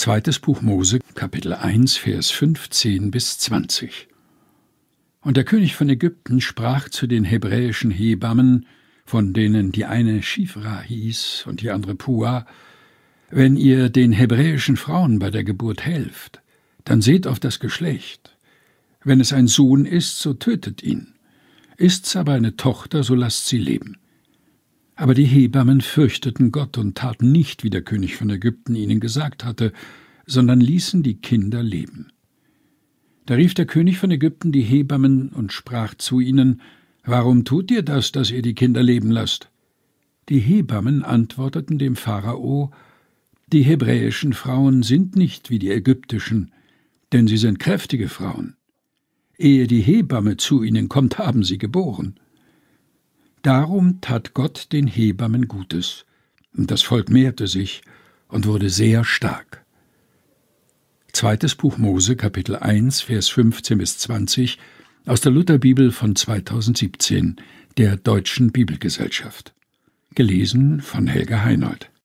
Zweites Buch Mose, Kapitel 1, Vers 15 bis 20. Und der König von Ägypten sprach zu den hebräischen Hebammen, von denen die eine Schifra hieß und die andere Pua: Wenn ihr den hebräischen Frauen bei der Geburt helft, dann seht auf das Geschlecht. Wenn es ein Sohn ist, so tötet ihn. Ist's aber eine Tochter, so lasst sie leben. Aber die Hebammen fürchteten Gott und taten nicht, wie der König von Ägypten ihnen gesagt hatte, sondern ließen die Kinder leben. Da rief der König von Ägypten die Hebammen und sprach zu ihnen: Warum tut ihr das, dass ihr die Kinder leben lasst? Die Hebammen antworteten dem Pharao: Die hebräischen Frauen sind nicht wie die ägyptischen, denn sie sind kräftige Frauen. Ehe die Hebamme zu ihnen kommt, haben sie geboren. Darum tat Gott den Hebammen Gutes, und das Volk mehrte sich und wurde sehr stark. Zweites Buch Mose, Kapitel 1, Vers 15 bis 20 aus der Lutherbibel von 2017, der Deutschen Bibelgesellschaft. Gelesen von Helga Heinold.